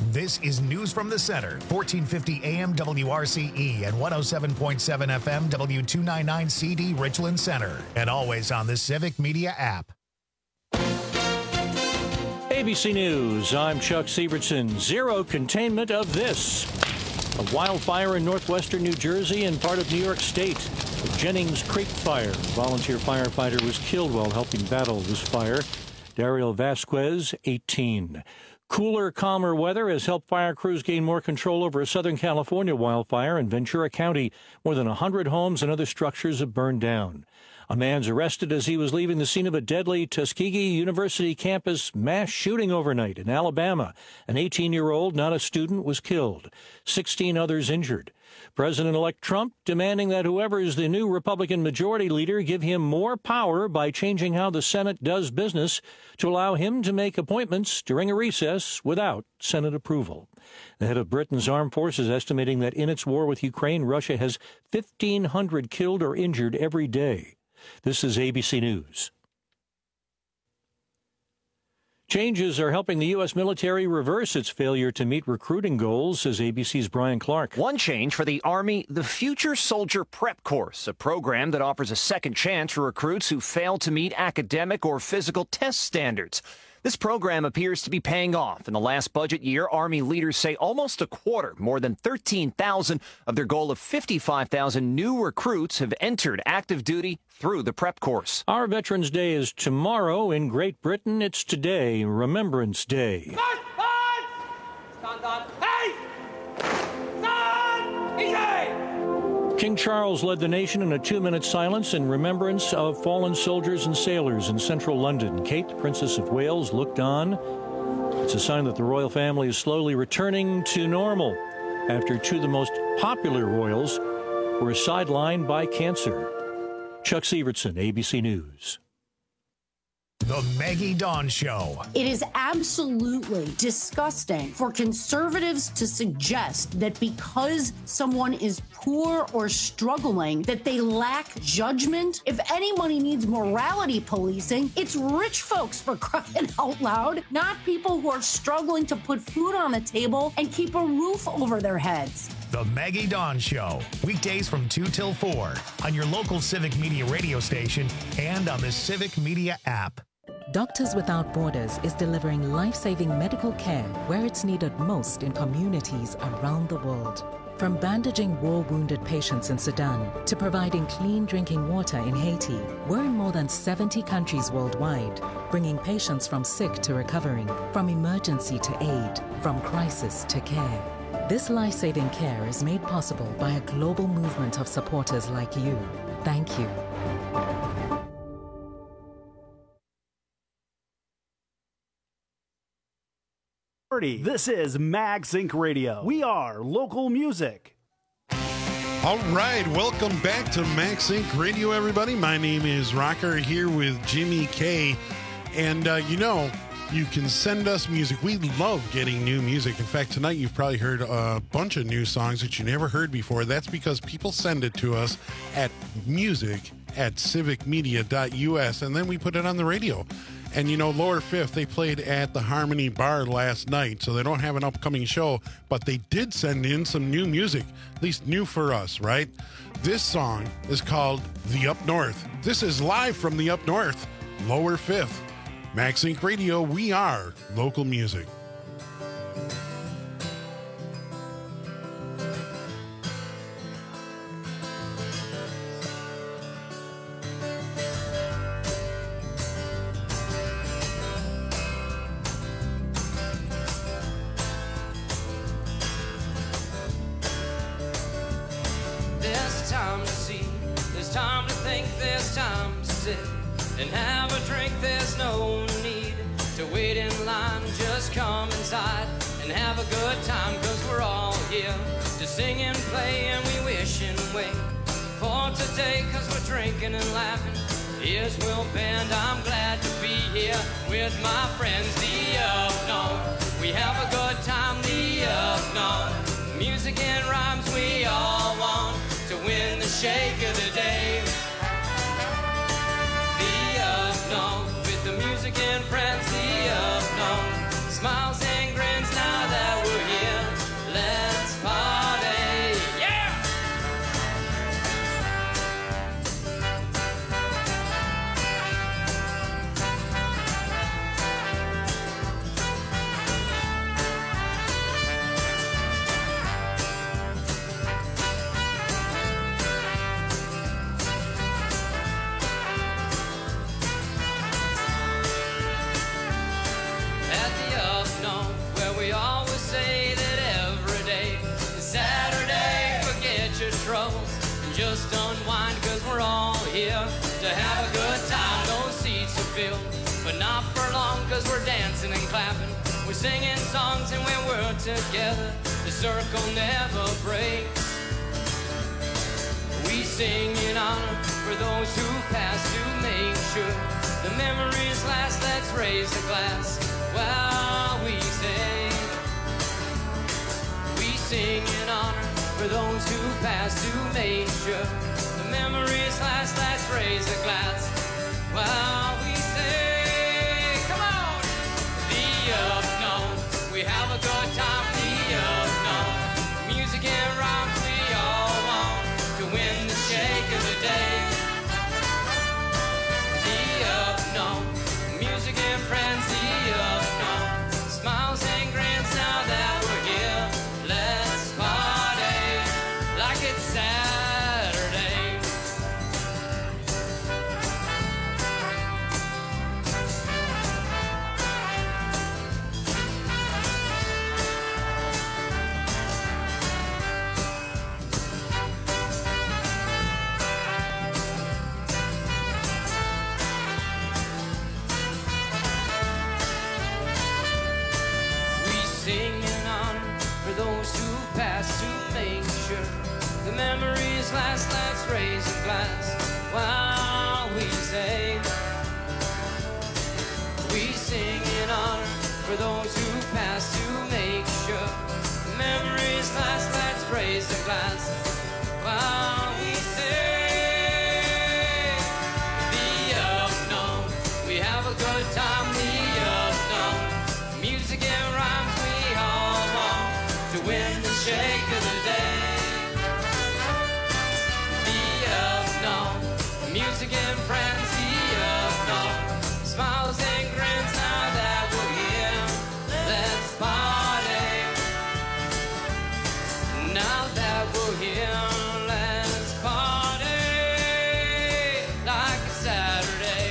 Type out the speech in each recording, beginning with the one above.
This is News from the Center, 1450 AM WRCE and 107.7 FM W299 CD Richland Center, and always on the Civic Media app. ABC News, I'm Chuck Sievertson. Zero containment of this. A wildfire in northwestern New Jersey and part of New York State. The Jennings Creek fire. A volunteer firefighter was killed while helping battle this fire. Daryl Vasquez, 18. Cooler, calmer weather has helped fire crews gain more control over a Southern California wildfire in Ventura County. More than 100 homes and other structures have burned down. A man's arrested as he was leaving the scene of a deadly Tuskegee University campus mass shooting overnight in Alabama. An 18-year-old, not a student, was killed. 16 others injured. President-elect Trump demanding that whoever is the new Republican majority leader give him more power by changing how the Senate does business to allow him to make appointments during a recess without Senate approval. The head of Britain's armed forces estimating that in its war with Ukraine, Russia has 1,500 killed or injured every day. This is ABC News. Changes are helping the U.S. military reverse its failure to meet recruiting goals, says ABC's Brian Clark. One change for the Army, the Future Soldier Prep Course, a program that offers a second chance for recruits who fail to meet academic or physical test standards. This program appears to be paying off. In the last budget year, Army leaders say almost a quarter, more than 13,000 of their goal of 55,000 new recruits have entered active duty through the prep course. Our Veterans Day is tomorrow. In Great Britain, it's today, Remembrance Day. Stand up. Hey! Stand! Easy! King Charles led the nation in a 2-minute silence in remembrance of fallen soldiers and sailors in central London. Kate, Princess of Wales, looked on. It's a sign that the royal family is slowly returning to normal after two of the most popular royals were sidelined by cancer. Chuck Sievertson, ABC News. The Maggie Dawn Show. It is absolutely disgusting for conservatives to suggest that because someone is poor or struggling, that they lack judgment. If anybody needs morality policing, it's rich folks, for crying out loud, not people who are struggling to put food on the table and keep a roof over their heads. The Maggie Dawn Show. Weekdays from 2 till 4 on your local Civic Media radio station and on the Civic Media app. Doctors Without Borders is delivering life-saving medical care where it's needed most in communities around the world. From bandaging war-wounded patients in Sudan to providing clean drinking water in Haiti, we're in more than 70 countries worldwide, bringing patients from sick to recovering, from emergency to aid, from crisis to care. This life-saving care is made possible by a global movement of supporters like you. Thank you. This is Mag Sync Radio. We are local music. All right, welcome back to Mag Sync Radio, everybody. My name is Rocker, here with Jimmy K. And, you can send us music. We love getting new music. In fact, tonight you've probably heard a bunch of new songs that you never heard before. That's because people send it to us at music@civicmedia.us, and then we put it on the radio. And, Lower Fifth, they played at the Harmony Bar last night, so they don't have an upcoming show, but they did send in some new music, at least new for us, right? This song is called The Up North. This is live from the Up North, Lower Fifth. Mag Sync Radio, we are local music. There's time to see, there's time to think, there's time to sit and have a drink. There's no need to wait in line, just come inside and have a good time, cause we're all here to sing and play, and we wish and wait for today, cause we're drinking and laughing. Here's Will Band, I'm glad to be here with my friends, the Up North. We have a good time, the Up North. Music and rhymes we all want to win the shake of the day. The Up North, with the music and friends, the Up North. Smiles and grins now that we're 'cause we're dancing and clapping. We're singing songs and when we're together, the circle never breaks. We sing in honor for those who pass to make sure the memories last. Let's raise a glass while we sing. We sing in honor for those who pass to make sure the memories last. Let's raise a glass while we sing. Come on! The unknown, we have a good time. The unknown, music and rhymes we all want to win the shake of the day. The unknown, music and friends. The unknown, smiles and grins. Now that we're here, let's party like it's Saturday. Sing in honor for those who pass to make sure the memories last. Let's raise a glass while we sing. We sing in honor for those who pass to make sure the memories last. Let's raise a glass while we sing. The unknown, we have a good time. The unknown, music and rhymes we all want to win the shake of the day. The unknown, music and friends. The unknown, smiles and grins. Now that we're here, let's party. Now that we're here, let's party like it's Saturday.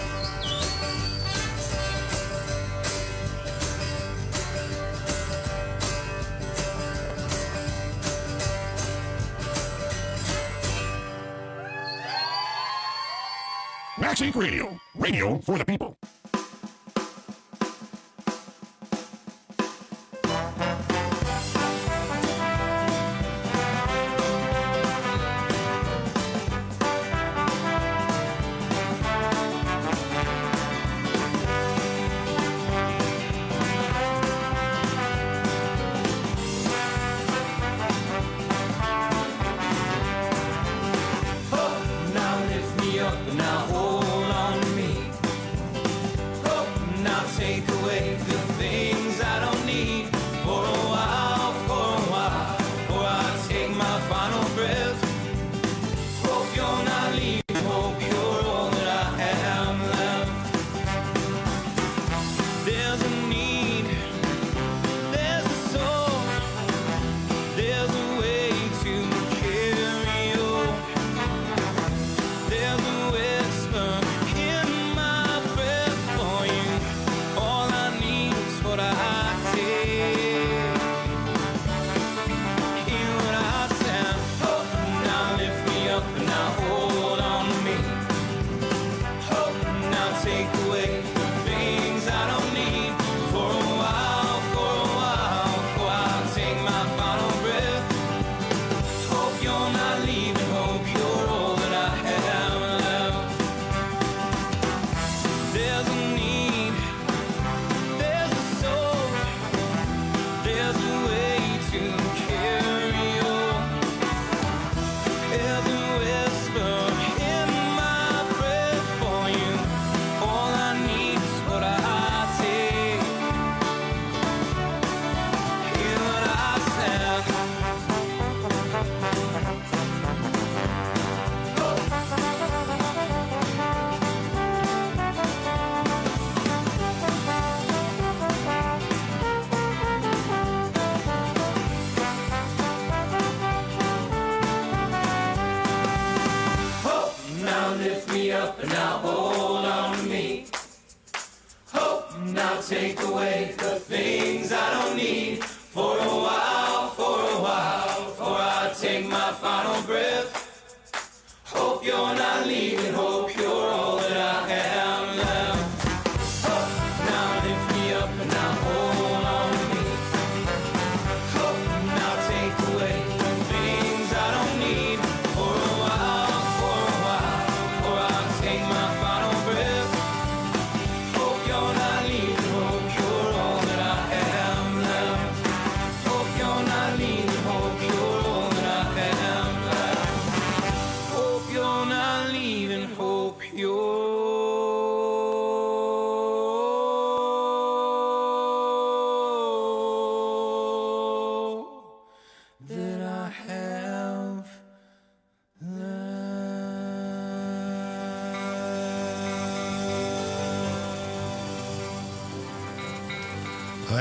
Max Inc. Radio. Radio for the people. Now lift me up, now hold on to me.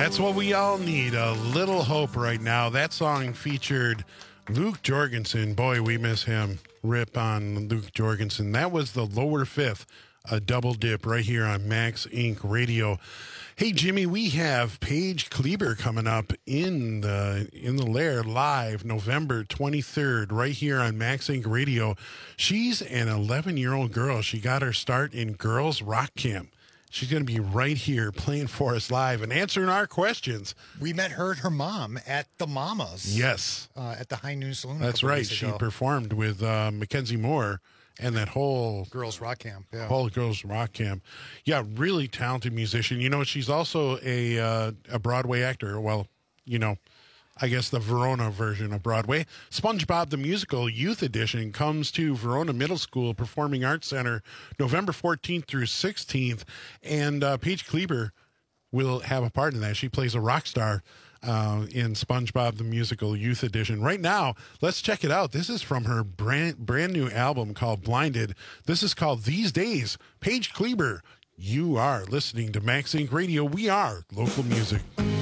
That's what we all need, a little hope right now. That song featured Luke Jorgensen. Boy, we miss him. Rip on Luke Jorgensen. That was the Lower Fifth, a double dip right here on Max Inc. Radio. Hey, Jimmy, we have Paige Kleber coming up in the Lair live November 23rd right here on Max Inc. Radio. She's an 11-year-old girl. She got her start in Girls Rock Camp. She's going to be right here playing for us live and answering our questions. We met her and her mom at the Mamas. Yes. At the High Noon Saloon. That's right. She performed with Mackenzie Moore and that whole Girls Rock Camp. Yeah. Whole Girls Rock Camp. Yeah, really talented musician. You know, she's also a Broadway actor. Well, you know, I guess the Verona version of Broadway. SpongeBob the Musical Youth Edition comes to Verona Middle School Performing Arts Center November 14th through 16th. And Paige Kleber will have a part in that. She plays a rock star in SpongeBob the Musical Youth Edition. Right now, let's check it out. This is from her brand new album called Blinded. This is called These Days. Paige Kleber, you are listening to Max Inc. Radio. We are local music.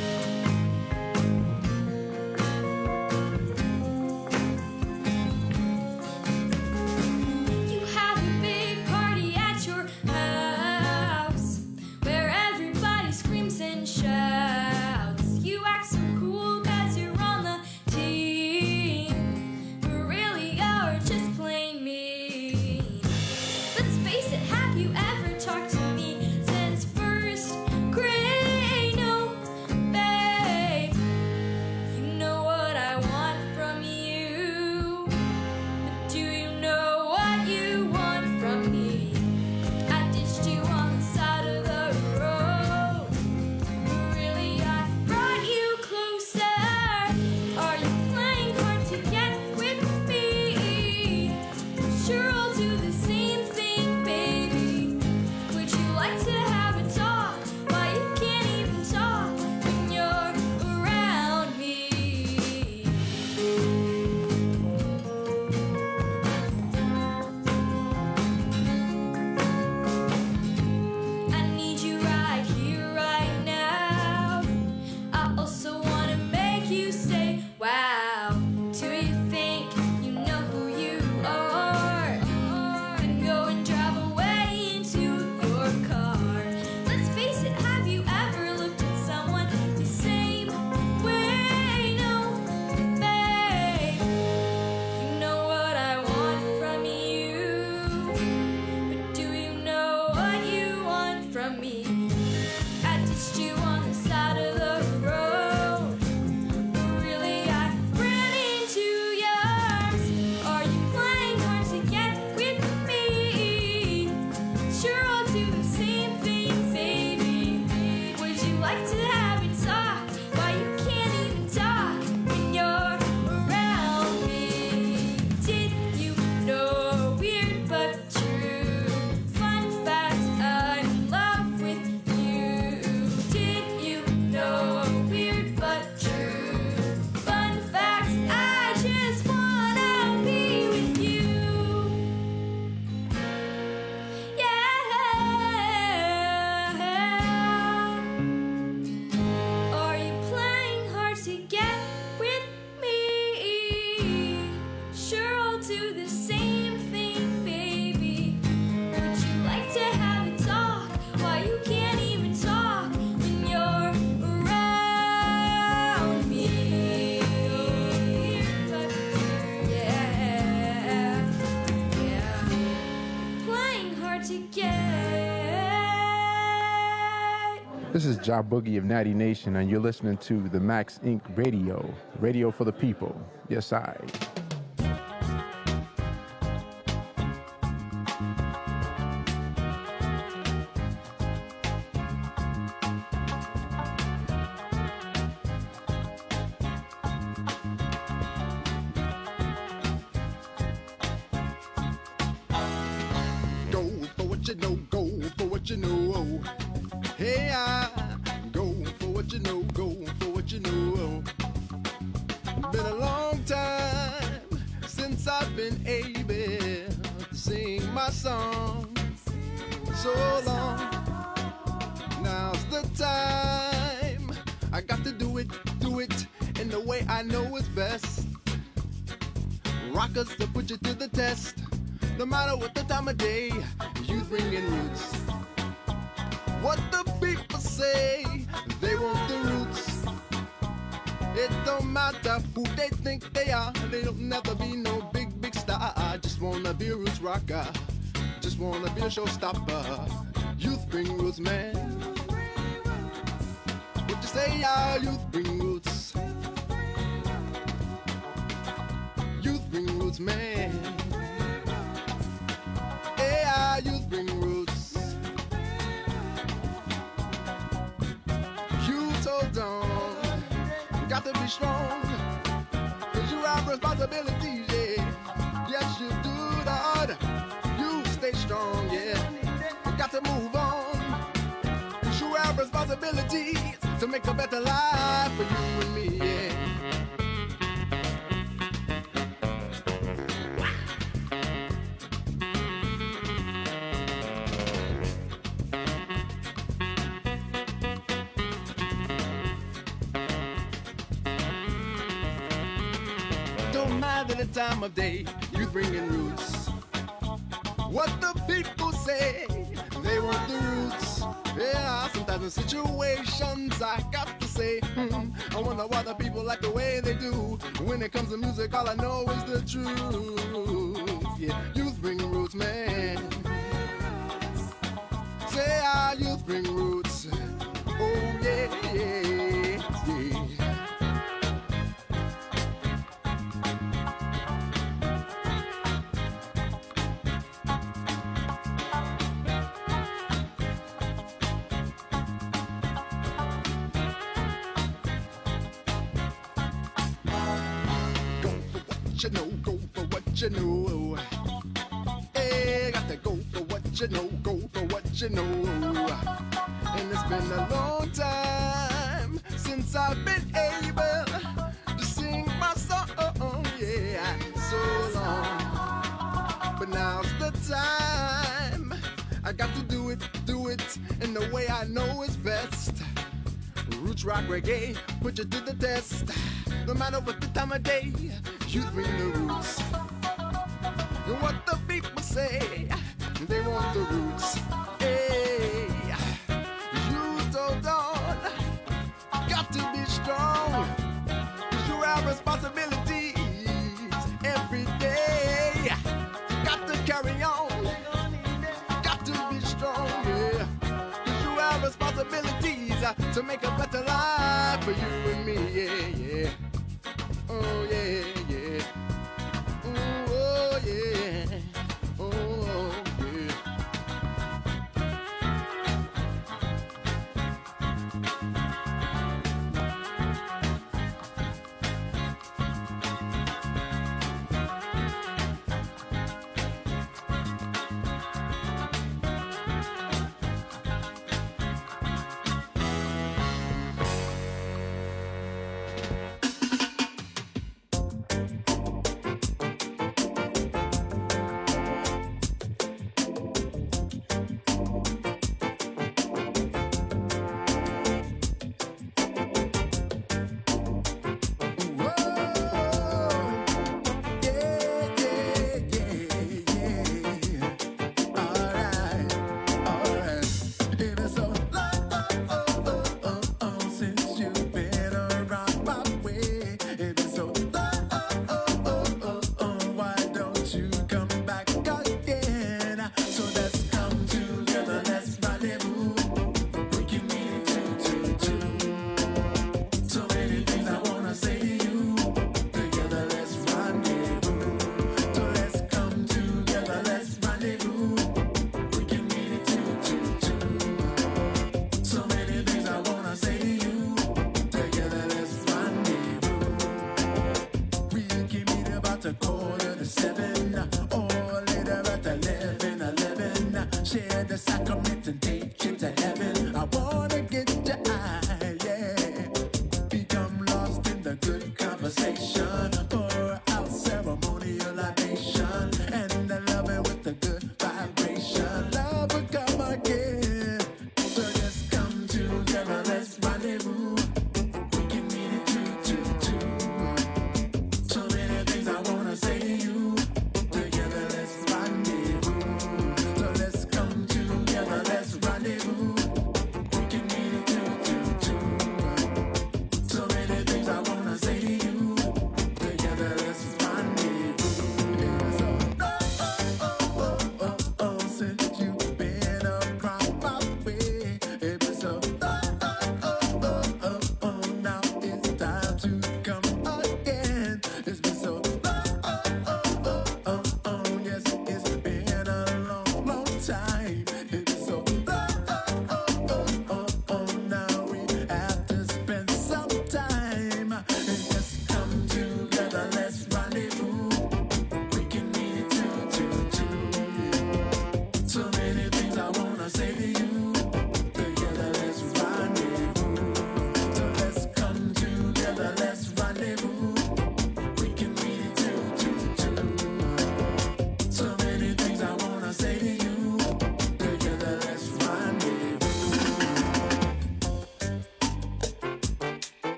This is Ja Boogie of Natty Nation, and you're listening to the Max Inc. Radio. Radio for the people. Yes, I. Go for what you know, go for what you know. Hey, I go for what you know, go for what you know. Been a long time since I've been able to sing my song. So long, now's the time. the way I know is best. Rockers to put you to the test. No matter what the time of day, you bringing roots. What the people say, they want the roots. It don't matter who they think they are. They don't never be no big star. I just wanna be a roots rocker. Just wanna be a showstopper. Youth bring roots, man. What you say, our youth bring roots. Youth bring roots, man. Hey, our youth bring roots. Youth hold on, got to be strong. Cause you have responsibilities, yeah. Yes, you do, Lord. You stay strong, yeah. You got to move on. Cause you have responsibilities to make a better life for you and me, yeah. Don't matter the time of day, you bringing roots. What the people say, they want the roots. Yeah, sometimes in situations I got to say, I wonder why the people like the way they do. When it comes to music, all I know is the truth. Yeah, youth bring roots, man. Say our youth bring roots. Oh yeah, yeah, yeah. You know, go for what you know. Hey, got to go for what you know, go for what you know. And it's been a long time since I've been able to sing my song, yeah, so long. But now's the time, I got to do it in the way I know is best. Roots, rock, reggae, put you to the test. No matter what the time of day, you bring the roots. And what the people say, they want the roots. Hey, you hold on, got to be strong. 'Cause you have responsibilities every day. Got to carry on, got to be strong, yeah. 'Cause you have responsibilities to make a better life for you and me, yeah, yeah. Oh yeah, yeah. Ooh, oh yeah. Oh yeah.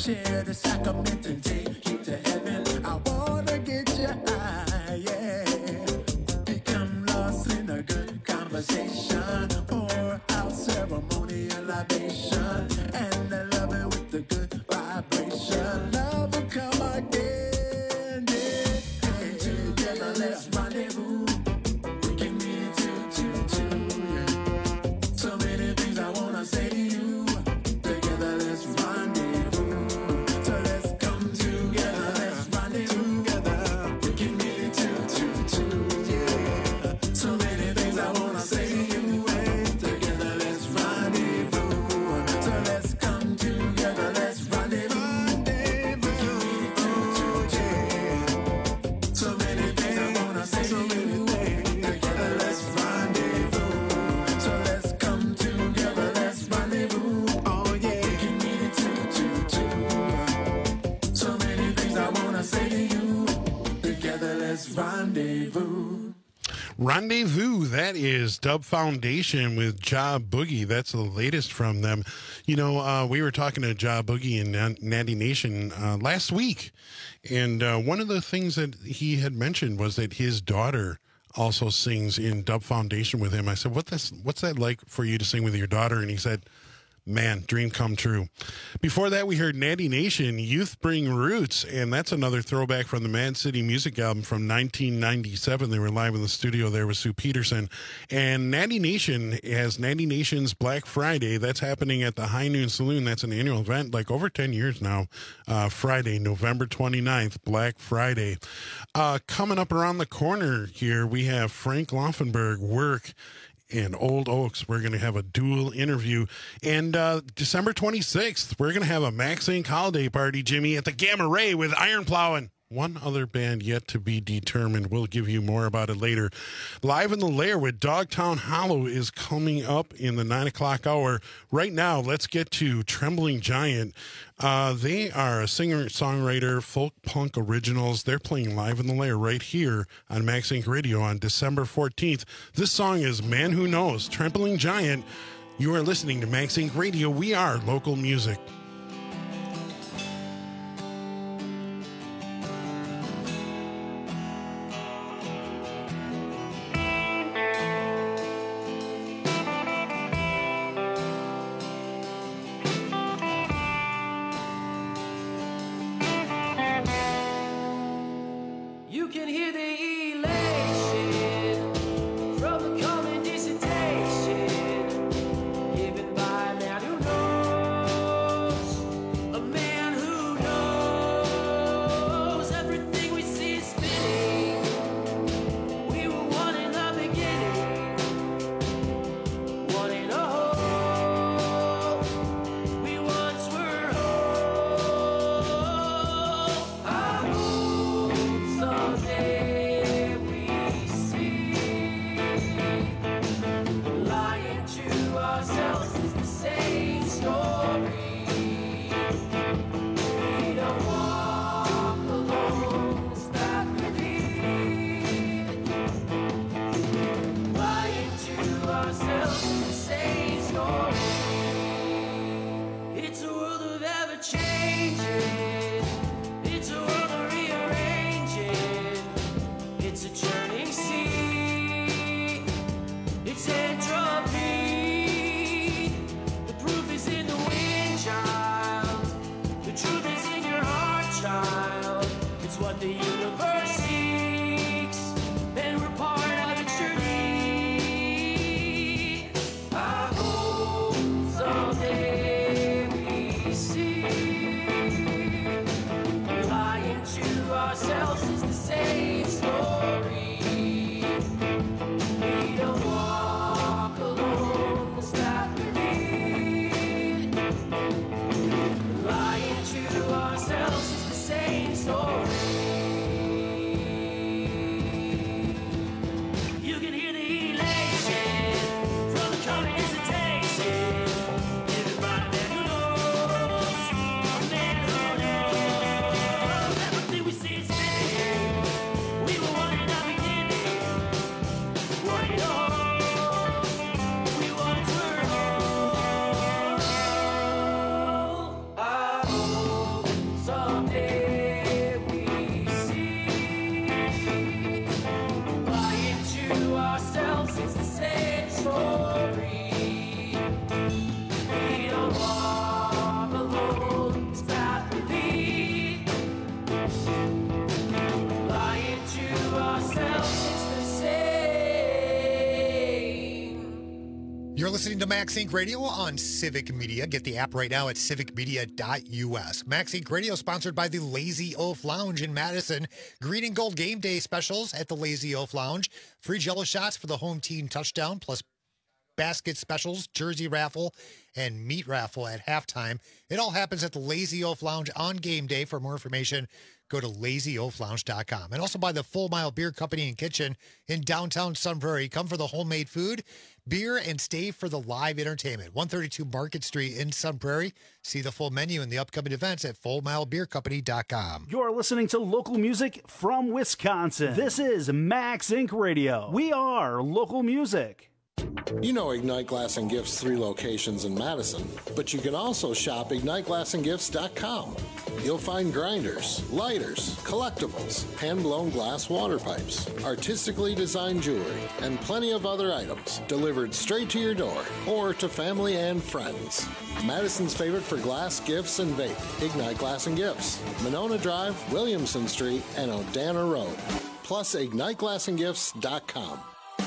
share the sacrament and take you to heaven. I wanna get your eye, yeah. Become lost in a good conversation. Pour out ceremonial libation. And I love it with the good vibration. Love will come again, yeah. Come together, let's rendezvous. We can meet two, yeah. So many things I wanna say to you. Together, let's rendezvous. So let's come together, let's rendezvous. Together, we can meet two, yeah. So many things I wanna say to you. Together, let's rendezvous. So let's come together, let's rendezvous. We can meet two, yeah. So many things I wanna say to you. Together, let's rendezvous. So let's come together, let's rendezvous. Oh yeah, we can meet two. So many things I wanna say to you. Together, let's rendezvous. Rendezvous, that is Dub Foundation with Ja Boogie. That's the latest from them. You know, we were talking to Ja Boogie and Natty Nation last week, and one of the things that he had mentioned was that his daughter also sings in Dub Foundation with him. I said, what's that like for you to sing with your daughter? And he said, man, dream come true. Before that, we heard Natty Nation, Youth Bring Roots, and that's another throwback from the Mad City Music album from 1997. They were live in the studio there with Sue Peterson. And Natty Nation has Natty Nation's Black Friday. That's happening at the High Noon Saloon. That's an annual event, like over 10 years now. Friday, November 29th, Black Friday. Coming up around the corner here, we have Frank Laufenberg, Work, and Old Oaks. We're going to have a dual interview. And December 26th, we're going to have a Max Inc. holiday party, Jimmy, at the Gamma Ray with Iron Plowin'. One other band yet to be determined. We'll give you more about it later. Live in the Lair with Dogtown Hollow is coming up in the 9 o'clock hour. Right now, let's get to Trembling Giant. They are a singer-songwriter, folk punk originals. They're playing Live in the Lair right here on Max Inc. Radio on December 14th. This song is Man Who Knows, Trembling Giant. You are listening to Max Inc. Radio. We are local music. You can hear the elation from the coming dissertation given by a man who knows, a man who knows everything we see is spinning. We were one in the beginning, one in a hole. We once were whole. I hope someday we see lying to ourselves is the same story. We don't walk alone, it's that we lead. Lying to ourselves is the same story. It's a world of ever changing. It's a world of rearranging. It's a churning sea. It's entropy. The proof is in the wind, child. The truth is in your heart, child. It's what the universe seeks, and we're part of its journey. I hope someday we see lying to ourselves is the same story. We don't walk alone, it's that we lead. Lying to ourselves is the same story. You can hear the elation from the coming hesitation given by a man who knows, a man who knows everything we see is spinning. We were one in the beginning, one in all. We once were whole. I hope You're listening to Max Inc. Radio on Civic Media. Get the app right now at civicmedia.us. Max Inc. Radio sponsored by the Lazy Oaf Lounge in Madison. Green and Gold Game Day specials at the Lazy Oaf Lounge. Free Jello shots for the home team touchdown, plus basket specials, jersey raffle, and meat raffle at halftime. It all happens at the Lazy Oaf Lounge on game day. For more information, go to lazyoaflounge.com. And also by the Full Mile Beer Company and Kitchen in downtown Sun Prairie. Come for the homemade food, beer, and stay for the live entertainment. 132 Market Street in Sun Prairie. See the full menu and the upcoming events at fullmilebeercompany.com. You're listening to local music from Wisconsin. This is Max Inc. Radio. We are local music. You know Ignite Glass and Gifts' 3 locations in Madison, but you can also shop IgniteGlassandGifts.com. You'll find grinders, lighters, collectibles, hand-blown glass water pipes, artistically designed jewelry, and plenty of other items delivered straight to your door or to family and friends. Madison's favorite for glass, gifts, and vape, Ignite Glass and Gifts, Monona Drive, Williamson Street, and Odana Road. Plus IgniteGlassandGifts.com.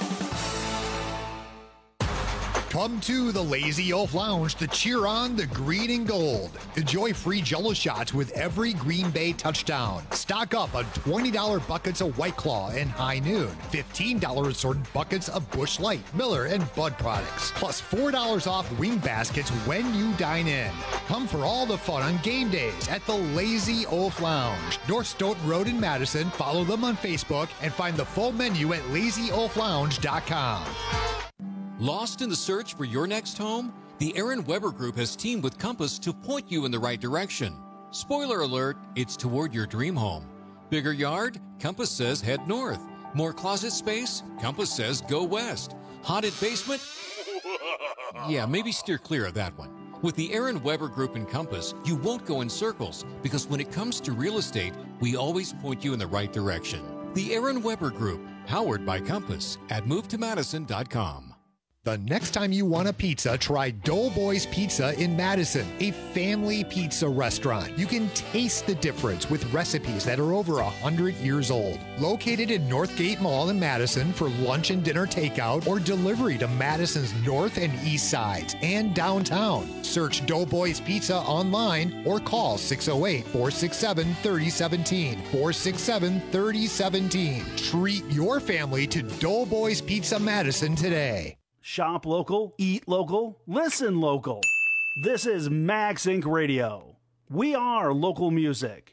Come to the Lazy Oaf Lounge to cheer on the green and gold. Enjoy free Jello shots with every Green Bay touchdown. Stock up on $20 buckets of White Claw and High Noon. $15 assorted buckets of Busch Light, Miller, and Bud products. Plus $4 off wing baskets when you dine in. Come for all the fun on game days at the Lazy Oaf Lounge. North Stoughton Road in Madison. Follow them on Facebook and find the full menu at lazyoaflounge.com. Lost in the search for your next home? The Aaron Weber Group has teamed with Compass to point you in the right direction. Spoiler alert, it's toward your dream home. Bigger yard? Compass says head north. More closet space? Compass says go west. Haunted basement? Yeah, maybe steer clear of that one. With the Aaron Weber Group and Compass, you won't go in circles because when it comes to real estate, we always point you in the right direction. The Aaron Weber Group, powered by Compass at movetomadison.com. The next time you want a pizza, try Doughboys Pizza in Madison, a family pizza restaurant. You can taste the difference with recipes that are over 100 years old. Located in Northgate Mall in Madison for lunch and dinner takeout or delivery to Madison's north and east sides and downtown. Search Doughboys Pizza online or call 608-467-3017. 467-3017. Treat your family to Doughboys Pizza Madison today. Shop local, eat local, listen local. This is Max Inc. Radio. We are local music.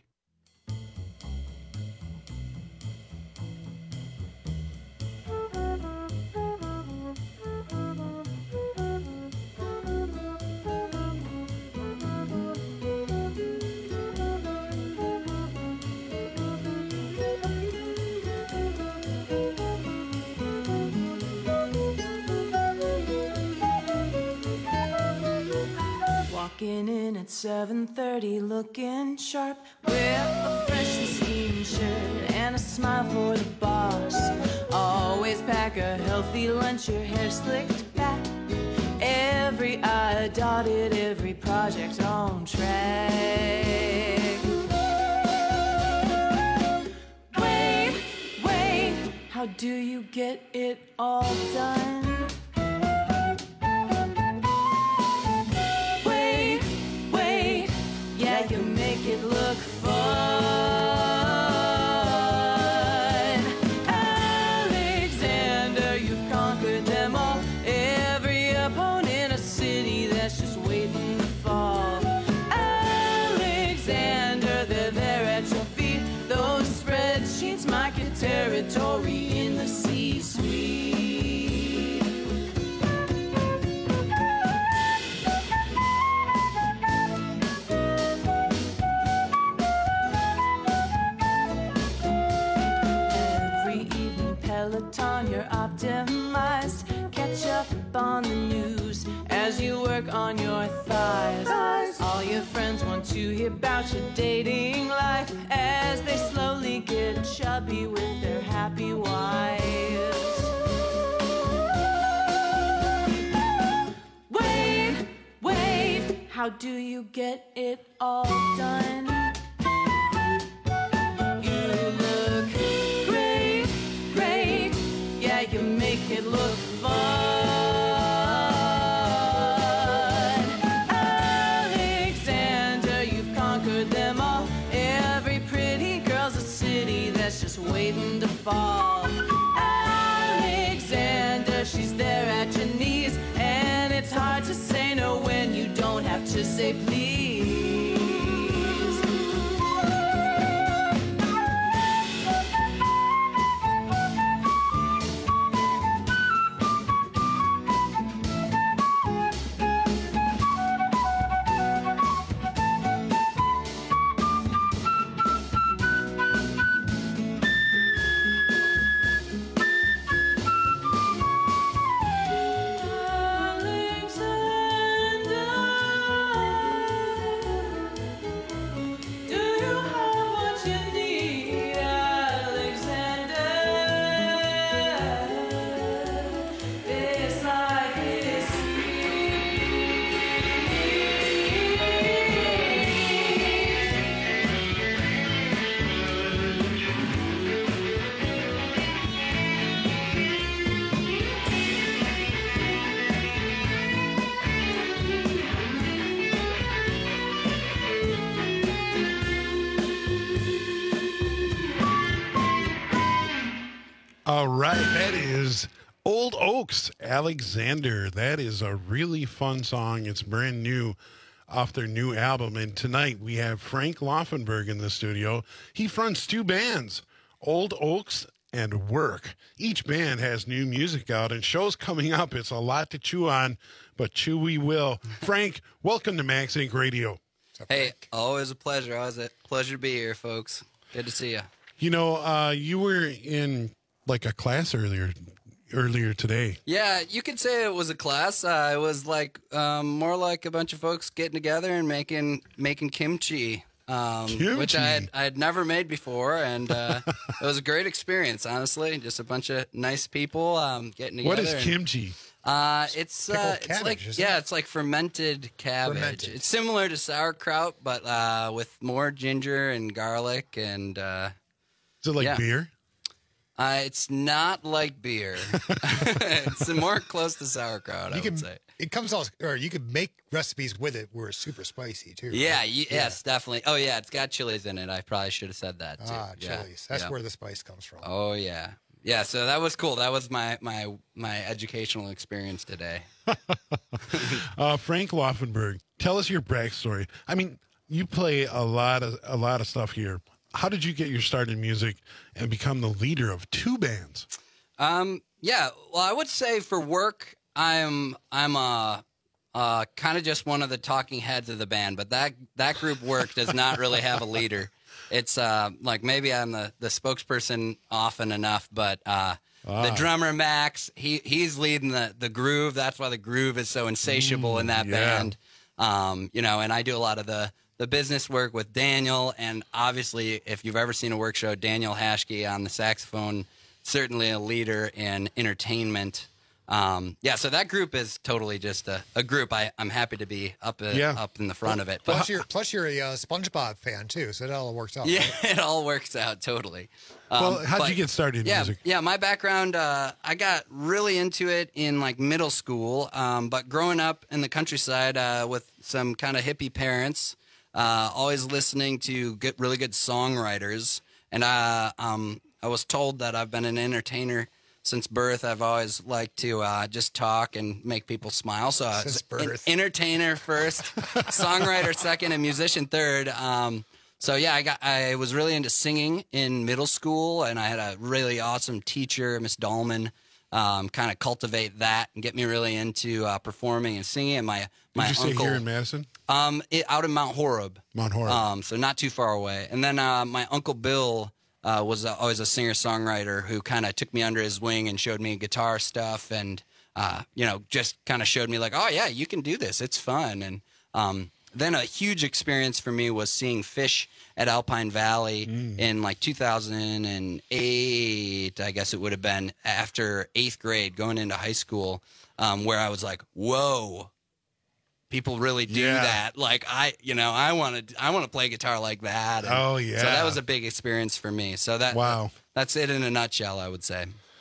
Walking in at 7:30, looking sharp, with a fresh and steaming shirt and a smile for the boss. Always pack a healthy lunch, your hair slicked back, every I dotted, every project on track. Wait, how do you get it all done? Yeah, you make it look fun. Alexander, you've conquered them all. Every opponent, a city that's just waiting to fall. Alexander, they're there at your feet. Those spreadsheets mark your territory in the C-suite. Peloton, you're optimized. Catch up on the news as you work on your thighs. All your friends want to hear about your dating life as they slowly get chubby with their happy wives. Wait, how do you get it all done? Yeah, you make it look fun. that's just waiting to fall. Alexander, she's there at your knees, and it's hard to say no when you don't have to say please. All right, that is Old Oaks, Alexander. That is a really fun song. It's brand new off their new album. And tonight we have Frank Laufenberg in the studio. He fronts two bands, Old Oaks and Work. Each band has new music out and shows coming up. It's a lot to chew on, but chew we will. Frank, welcome to Max Inc. Radio. Hey, always a pleasure. Always a pleasure to be here, folks. Good to see you. You know, you were in like a class earlier today. Yeah, you could say it was a class. It was like more like a bunch of folks getting together and making kimchi, which I had never made before, and it was a great experience. Honestly, just a bunch of nice people getting together. What is kimchi? It's like fermented cabbage. It's similar to sauerkraut, but with more ginger and garlic and. Is it like beer? It's not like beer. It's more close to sauerkraut, I would say. It comes out, or you could make recipes with it where it's super spicy, too. Yeah, yes, definitely. Oh, yeah, it's got chilies in it. I probably should have said that, too. Chilies. That's where the spice comes from. Oh, yeah. Yeah, so that was cool. That was my educational experience today. Frank Laufenberg, tell us your backstory. I mean, you play a lot of stuff here. How did you get your start in music and become the leader of two bands? Yeah, well, I would say for work, I'm kind of just one of the talking heads of the band, but that group Work does not really have a leader. It's like maybe I'm the spokesperson often enough, but the drummer Max, he's leading the groove. That's why the groove is so insatiable in that band. You know, and I do a lot of the business work with Daniel, and obviously, if you've ever seen a work show, Daniel Hashke on the saxophone, certainly a leader in entertainment. So that group is totally just a group. I'm happy to be up in the front of it. Plus, you're a SpongeBob fan too, so it all works out. Yeah, right? It all works out totally. Well, how'd you get started in music? Yeah, my background, I got really into it in like middle school, but growing up in the countryside with some kind of hippie parents, always listening to really good songwriters, and I was told that I've been an entertainer since birth. I've always liked to just talk and make people smile. So I was an entertainer first, songwriter second, and musician third. I was really into singing in middle school, and I had a really awesome teacher, Miss Dahlman, kind of cultivate that and get me really into performing and singing. And my Did you uncle say here in Madison? Out in Mount Horeb. Mount Horeb. So not too far away. And then my Uncle Bill was always a singer-songwriter who kind of took me under his wing and showed me guitar stuff and, just kind of showed me like, oh, yeah, you can do this. It's fun. And then a huge experience for me was seeing Fish at Alpine Valley in like 2008, I guess it would have been, after 8th grade, going into high school, where I was like, whoa. People really do that. Like I want to play guitar like that. And so that was a big experience for me. So that's it in a nutshell, I would say.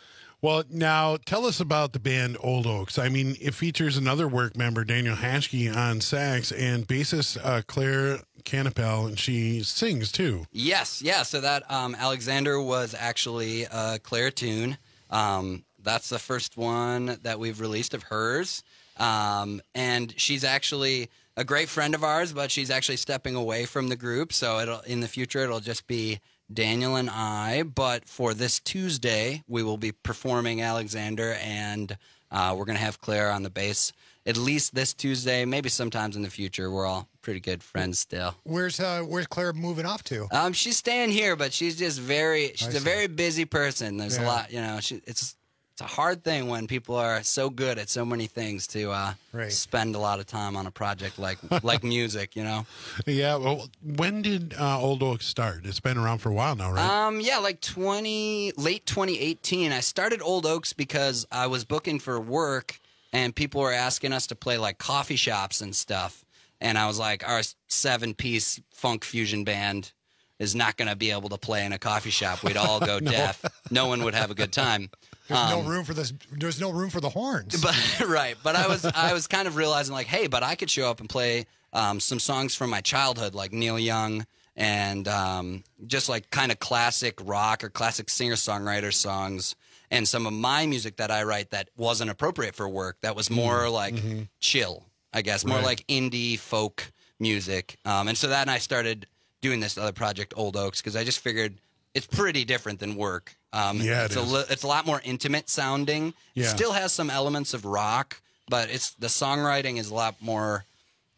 Well, now tell us about the band Old Oaks. I mean, it features another work member, Daniel Hashke, on sax, and bassist Claire Canapel, and she sings too. Yes, yeah. So that Alexander was actually a Claire tune. That's the first one that we've released of hers. And she's actually a great friend of ours, but she's actually stepping away from the group. So in the future, it'll just be Daniel and I. But for this Tuesday, we will be performing Alexander, and we're going to have Claire on the bass at least this Tuesday, maybe sometimes in the future. We're all pretty good friends still. Where's Claire moving off to? She's staying here, but she's just she's a very busy person. There's a lot, it's a hard thing when people are so good at so many things to spend a lot of time on a project like music, Yeah. Well, when did Old Oaks start? It's been around for a while now, right? Yeah, like late 2018. I started Old Oaks because I was booking for work, and people were asking us to play like coffee shops and stuff. And I was like, our 7-piece funk fusion band is not going to be able to play in a coffee shop. We'd all go deaf. No one would have a good time. There's no room for this. There's no room for the horns. But right. But I was kind of realizing like, hey, but I could show up and play some songs from my childhood, like Neil Young, and just like kind of classic rock or classic singer-songwriter songs, and some of my music that I write that wasn't appropriate for work. That was more like chill, I guess, more like indie folk music. And so then I started doing this other project, Old Oaks, because I just figured it's pretty different than work. It's a lot more intimate sounding. It still has some elements of rock, but the songwriting is a lot more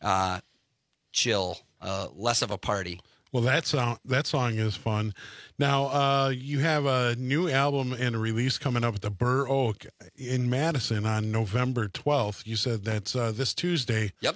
chill, less of a party. Well, that song is fun. Now, you have a new album and a release coming up at the Burr Oak in Madison on November 12th. You said that's this Tuesday. Yep.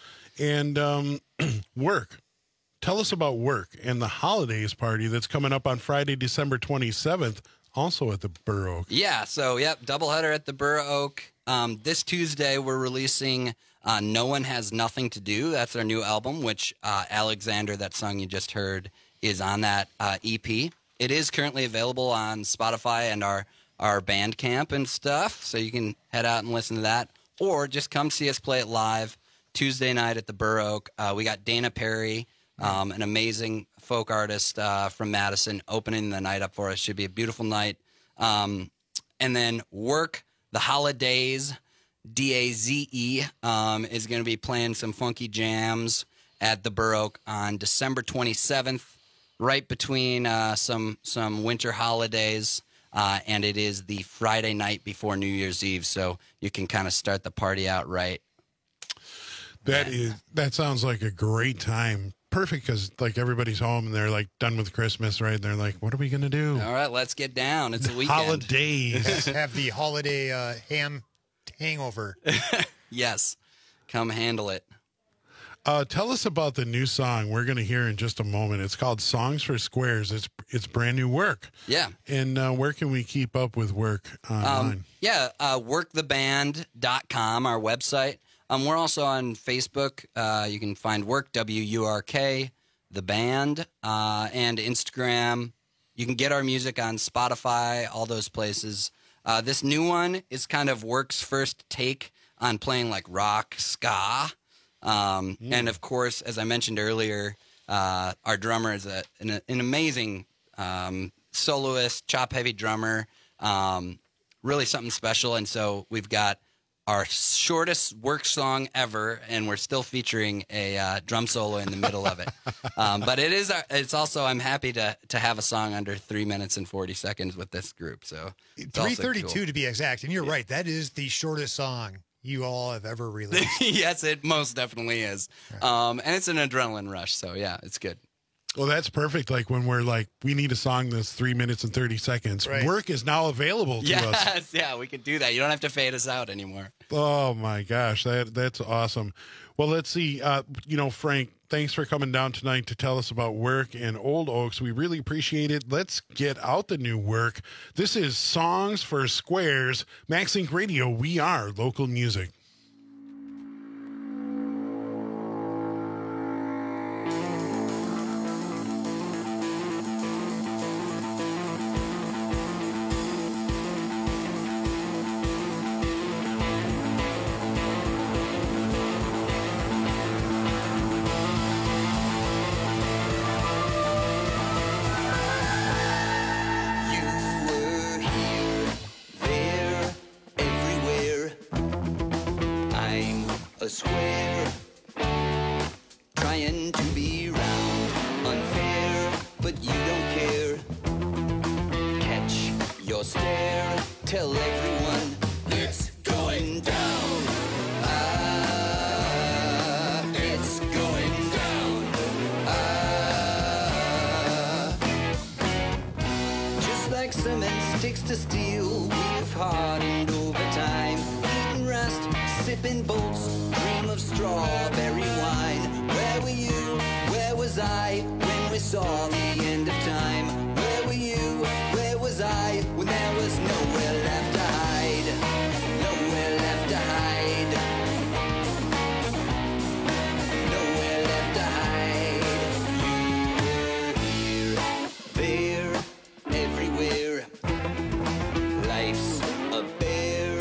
And Work. Tell us about Work and the Holidays party that's coming up on Friday, December 27th, also at the Burr Oak. Yeah, so, doubleheader at the Burr Oak. This Tuesday, we're releasing No One Has Nothing to Do. That's our new album, which Alexander, that song you just heard, is on that EP. It is currently available on Spotify and our Bandcamp and stuff, so you can head out and listen to that. Or just come see us play it live Tuesday night at the Burr Oak. We got Dana Perry, an amazing folk artist from Madison, opening the night up for us. Should be a beautiful night. And then Work, the Holidays, DAZE, is going to be playing some funky jams at the Burr Oak on December 27th, right between some winter holidays, and it is the Friday night before New Year's Eve, so you can kind of start the party out right. That sounds like a great time. Perfect, because like everybody's home and they're like done with Christmas, right? And they're like, what are we going to do? All right, let's get down. It's a weekend. Holidays. Have the holiday ham hangover. Yes. Come handle it. Tell us about the new song we're going to hear in just a moment. It's called Songs for Squares. It's brand new Work. Yeah. And where can we keep up with Work online? Worktheband.com, our website. We're also on Facebook. You can find Work, WURK, the band, and Instagram. You can get our music on Spotify, all those places. This new one is kind of Work's first take on playing like rock, ska. And of course, as I mentioned earlier, our drummer is an amazing soloist, chop-heavy drummer, really something special. And so we've got our shortest Work song ever, and we're still featuring a drum solo in the middle of it. But it's also, I'm happy to have a song under 3 minutes and 40 seconds with this group. So 3:32 cool. To be exact. And you're right, that is the shortest song you all have ever released. Yes, it most definitely is. And it's an adrenaline rush, so yeah, it's good. Well, that's perfect. Like when we're like, we need a song that's 3 minutes and 30 seconds. Right. Work is now available to us. Yes, yeah, we can do that. You don't have to fade us out anymore. Oh my gosh, that's awesome. Well, let's see. Frank, thanks for coming down tonight to tell us about Work and Old Oaks. We really appreciate it. Let's get out the new Work. This is Songs for Squares. Max Inc. Radio, we are local music. a square, trying to be round, unfair, but you don't care. Catch your stare, tell everyone it's going down. It's going down. Just like cement sticks to steel, we've hardened over time. Eating rust, sipping bolts, dream of strawberry wine. Where were you? Where was I when we saw the end of time? Where were you? Where was I when there was nowhere left to hide? Nowhere left to hide. Nowhere left to hide. You were here, there, everywhere. Life's a bear,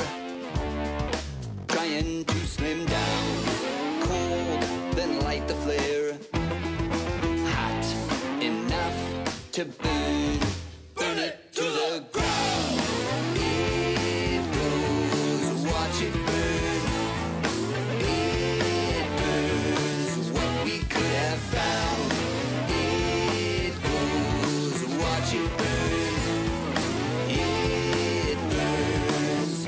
trying to slim down. Cold, then light the flare. Hot enough to burn, burn it to the ground. It goes, watch it burn. It burns what we could have found. It goes, watch it burn. It burns.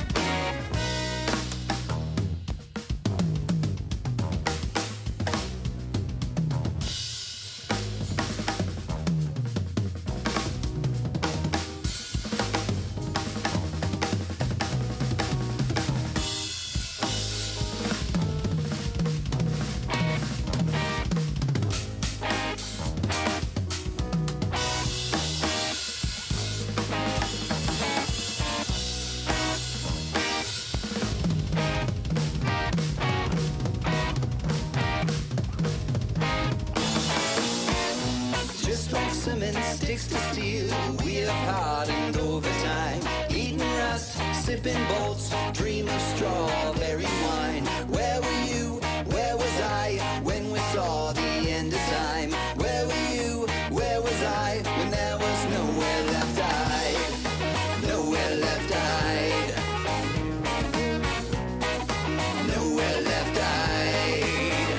Just like cement sticks to steel, we have hardened over time. Eating rust, sipping bolts, dream of strawberry wine. Where were you? Where was I when we saw the end of time? Where were you? Where was I when there was nowhere left to hide? Nowhere left to hide. Nowhere left to hide.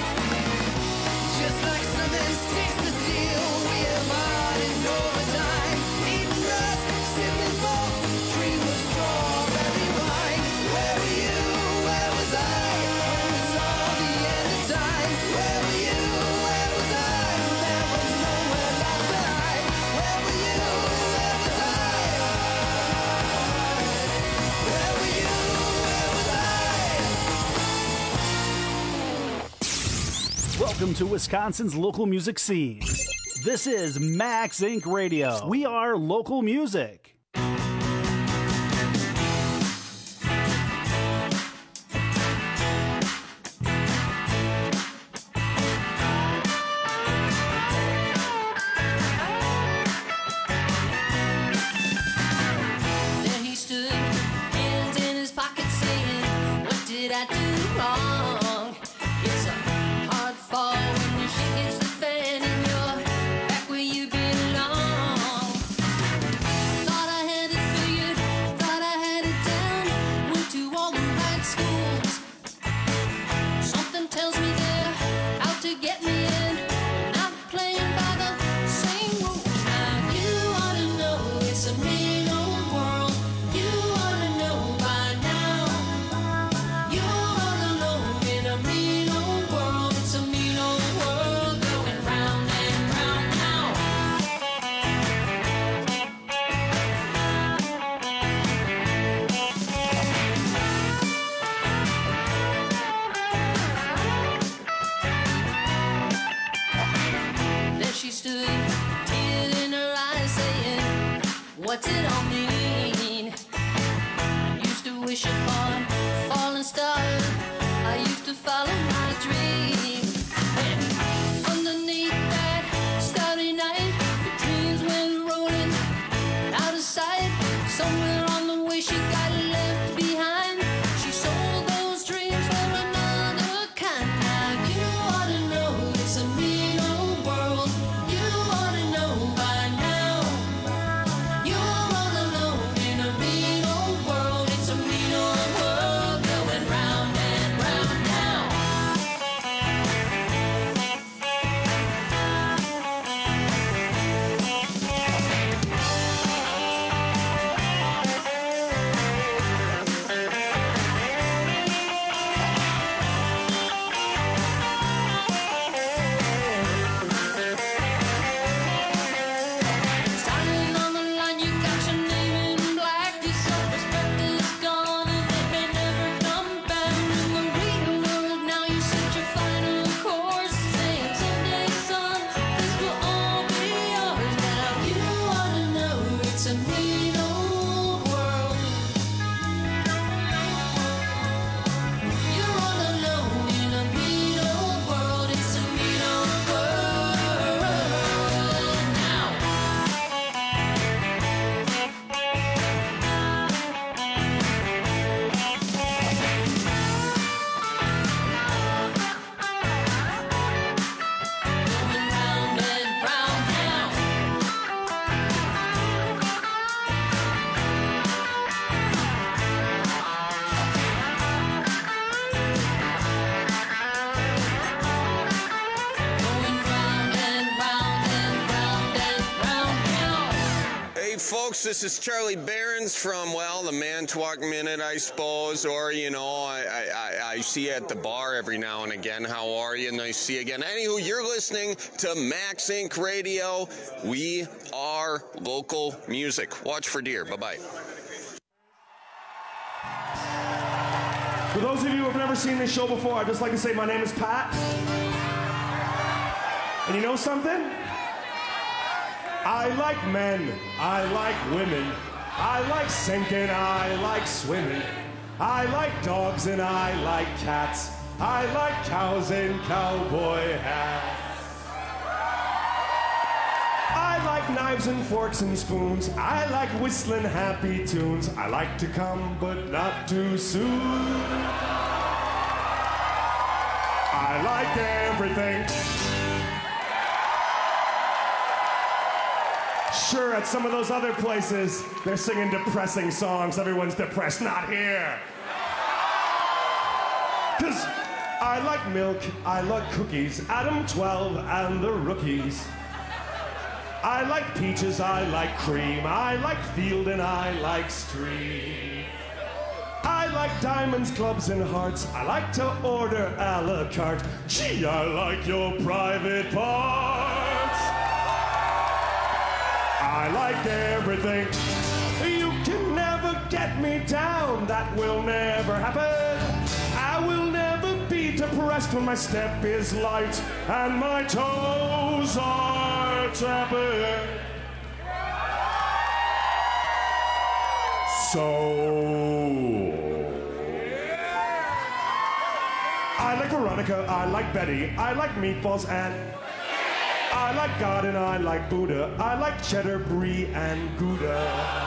Just like cement sticks to steel, we have hardened over time. Eating rust, sipping bolts, dream of strawberry wine. Where were you? Where was I when we saw the end of time? Where were you? Where was I when there was nowhere left to hide? Where were you? Where was I? Where were you? Where was I? Welcome to Wisconsin's local music scene. This is Max Inc. Radio. We are local music. There he stood, hands in his pocket, saying, "What did I do wrong?" It's a hard fall when your shit hits the fan and you're back where you belong. Thought I had it figured, thought I had it down. Went to all the right schools. Something tells me they're out to get me in. Not playing by the same rules. Now you ought to know it's a mean old world. You ought to know by now. You're all alone in a mean old world. It's a mean old world going round and round now. There she stood, tears in her eyes, saying, "What's it all mean?" I used to wish upon a falling star. I used to follow my dream. And underneath that starry night, the dreams went rolling out of sight. Somewhere on the way she got left behind. She sold those dreams for another kind. Now you ought to know it's a mean old world. You ought to know by now. You're all alone in a mean old world. It's a mean old world going round and round right, folks, this is Charlie Behrens from, well, the Manitowoc Minute, I suppose, or, you know, I see you at the bar every now and again. How are you? Nice to see you again. Anywho, you're listening to Max Inc. Radio. We are local music. Watch for deer. Bye-bye. For those of you who have never seen this show before, I'd just like to say my name is Pat. And you know something? I like men, I like women, I like sinking, I like swimming, I like dogs and I like cats, I like cows and cowboy hats. I like knives and forks and spoons, I like whistling happy tunes, I like to come but not too soon. I like everything. Sure, at some of those other places, they're singing depressing songs. Everyone's depressed. Not here. Because I like milk, I like cookies, Adam 12 and the Rookies. I like peaches, I like cream, I like field and I like stream. I like diamonds, clubs, and hearts. I like to order a la carte. Gee, I like your private parts. I like everything. You can never get me down. That will never happen. I will never be depressed when my step is light and my toes are tapping. So I like Veronica, I like Betty, I like meatballs and I like God and I like Buddha. I like cheddar, brie, and Gouda.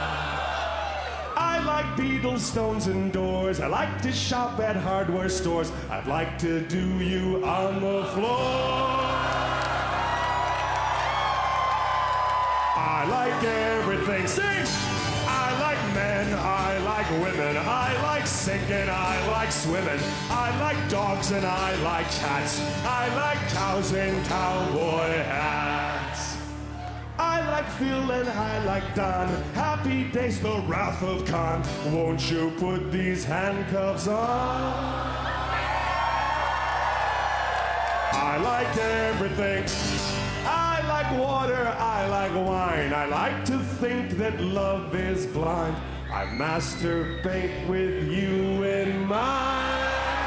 I like Beatles, Stones, and Doors. I like to shop at hardware stores. I'd like to do you on the floor. I like everything. Sing! I like men, I like women, I like sinking, I like swimming, I like dogs and I like cats, I like cows and cowboy hats. I like Phil and I like Don, happy days, the wrath of Khan. Won't you put these handcuffs on? I like everything. I like water, I like wine. I like to think that love is blind. I masturbate with you in mind.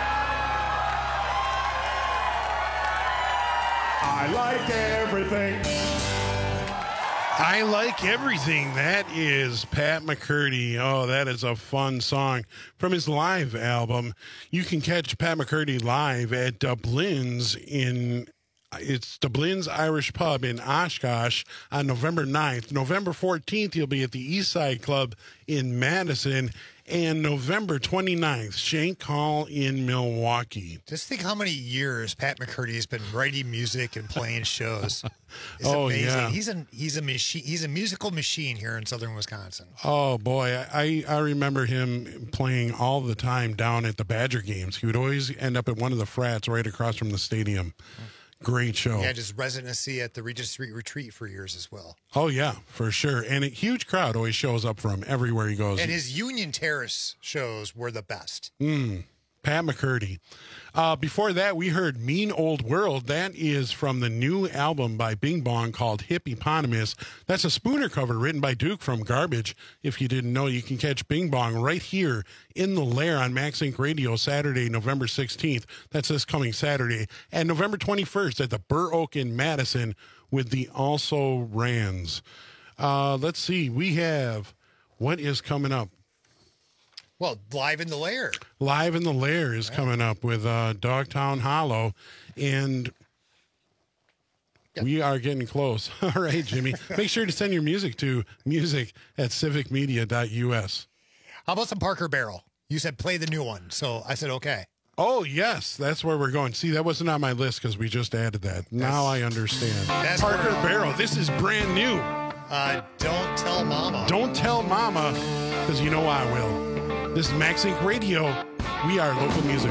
I like everything. I like everything. That is Pat McCurdy. Oh, that is a fun song from his live album. You can catch Pat McCurdy live at Dublin's It's Dublin's Irish Pub in Oshkosh on November 9th. November 14th, he'll be at the East Side Club in Madison. And November 29th, Shank Hall in Milwaukee. Just think how many years Pat McCurdy has been writing music and playing shows. It's amazing. Yeah. He's a machine. He's a musical machine here in southern Wisconsin. Oh, boy. I remember him playing all the time down at the Badger games. He would always end up at one of the frats right across from the stadium. Great show. He had his residency at the Regent Street Retreat for years as well. Oh, yeah, for sure. And a huge crowd always shows up for him everywhere he goes. And his Union Terrace shows were the best. Pat McCurdy. Before that, we heard Mean Old World. That is from the new album by Bing Bong called Hippopotamus. That's a Spooner cover written by Duke from Garbage. If you didn't know, you can catch Bing Bong right here in the Lair on Max Inc. Radio Saturday, November 16th. That's this coming Saturday. And November 21st at the Burr Oak in Madison with the Also Rans. Let's see. We have what is coming up. Well, Live in the Lair. Live in the Lair is coming up with Dogtown Hollow, and we are getting close. All right, Jimmy. Make sure to send your music to music@civicmedia.us. How about some Parker Barrel? You said play the new one, so I said okay. Oh, yes, that's where we're going. See, that wasn't on my list because we just added that. Now I understand. Parker Barrel, this is brand new. Don't Tell Mama. Don't Tell Mama, because you know I will. This is Max Inc. Radio. We are local music.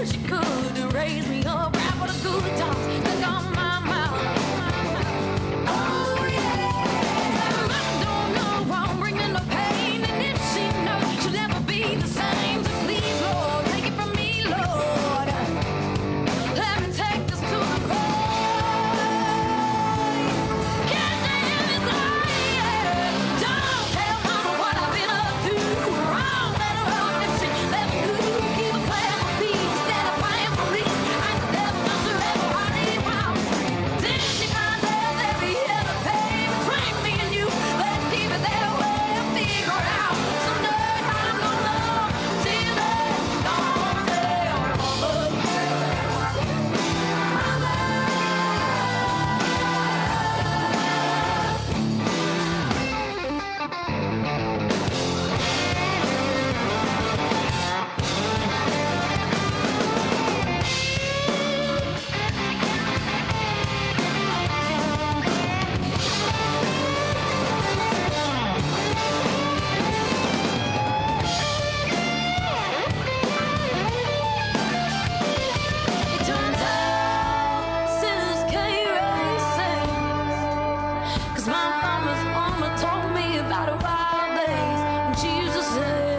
she could to raise me up, rap with a good talk, stuck on my mouth. Oh yeah, I don't know why I'm bringing the pain, and if she knows she'll never be the same. So please, Lord, take it from me, Lord. Let me take this to the grave. Can't stand this life. Don't tell mama what I've been up to. Wrong, let her out if she let me do. Keep a plan for peace instead of playing for me. I'm the devil, just a rebel, hearted pound. Then she finds out that we have a pay between me and you. Let's keep it that way and figure it out. Someday I'm gonna know. Till then, don't tell mama. It turns out sinners can't raise saints. 'Cause my mama told me about her wild days when she used to say,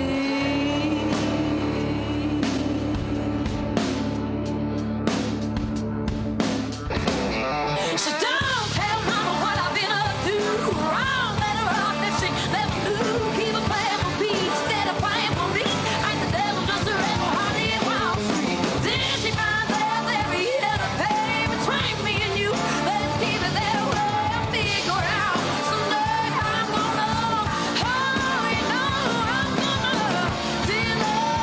so don't tell mama what I've been up to. Wrong, let her off if she let me do. Keep a plan for peace instead of playing for me. I'm the devil, just a rebel, hearted in Wall Street. Then she finds out that we had a pay between me and you. Let's keep it that way and figure it out. Someday I'm gonna, oh, you know I'm gonna till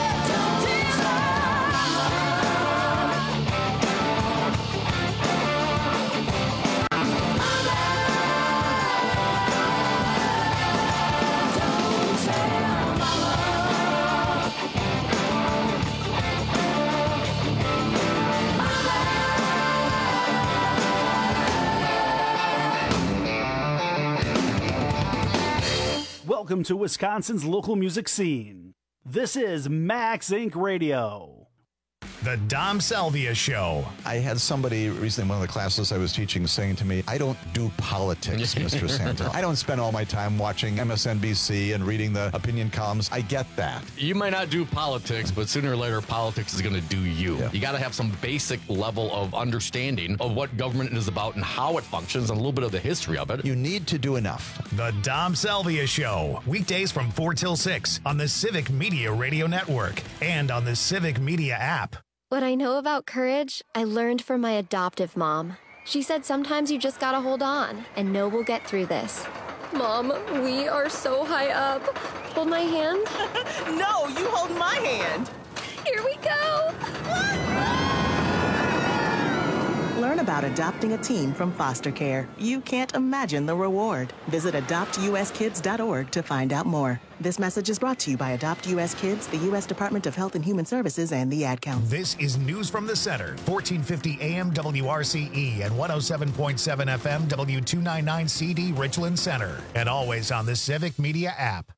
Welcome to Wisconsin's local music scene. This is Max Inc. Radio. The Dom Salvia Show. I had somebody recently in one of the classes I was teaching saying to me, I don't do politics, Mr. Santel. I don't spend all my time watching MSNBC and reading the opinion columns. I get that. You might not do politics, but sooner or later, politics is going to do you. Yeah. You got to have some basic level of understanding of what government is about and how it functions and a little bit of the history of it. You need to do enough. The Dom Salvia Show. Weekdays from 4 till 6 on the Civic Media Radio Network and on the Civic Media app. What I know about courage, I learned from my adoptive mom. She said sometimes you just gotta hold on and know we'll get through this. Mom, we are so high up. Hold my hand. No, you hold my hand. Here we go. Learn about adopting a teen from foster care. You can't imagine the reward. Visit adoptuskids.org to find out more. This message is brought to you by Adopt U.S. Kids, the U.S. Department of Health and Human Services, and the Ad Council. This is News from the Center, 1450 AM WRCE and 107.7 FM W299CD Richland Center, and always on the Civic Media app.